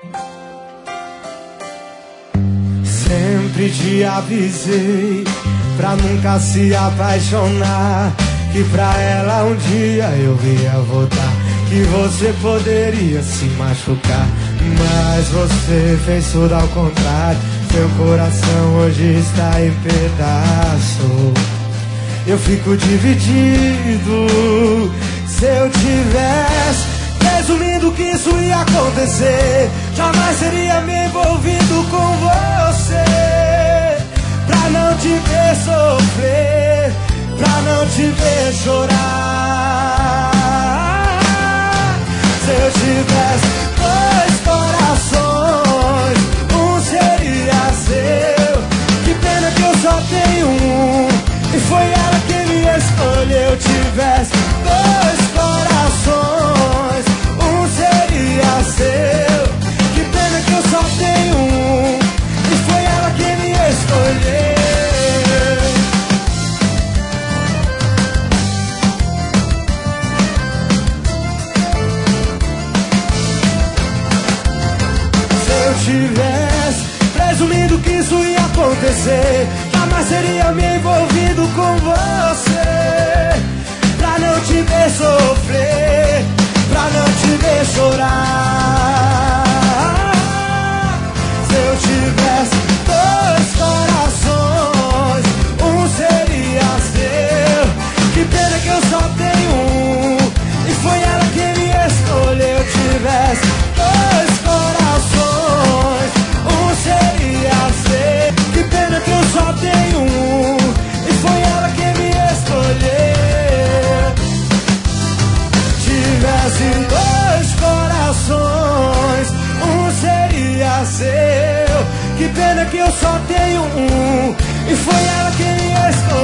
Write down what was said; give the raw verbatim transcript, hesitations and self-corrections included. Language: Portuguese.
Sempre te avisei pra nunca se apaixonar, que pra ela um dia eu ia voltar, que você poderia se machucar, mas você fez tudo ao contrário. Seu coração hoje está em pedaços. Eu fico dividido. Se eu tivesse presumindo que isso ia acontecer, jamais seria me envolvido com você. Pra não te ver sofrer, pra não te ver chorar. Se eu tivesse dois corações, um seria seu. Que pena que eu só tenho um, e foi ela que me escolheu. Tivesse dois corações, um seria seu. Que pena que eu só tenho um, e foi ela que me escolheu. Tivesse presumindo que isso ia acontecer, jamais seria me envolvido com você. Pra não te ver sofrer, pra não te ver chorar. Se eu tivesse dois corações, um seria seu. Que pena que eu só tenho um, e foi ela que me escolheu. Tivesse dois corações, seria ser. Que pena que eu só tenho um, e foi ela que me escolheu. Tivesse dois corações, um seria seu. Que pena que eu só tenho um, e foi ela que me escolheu.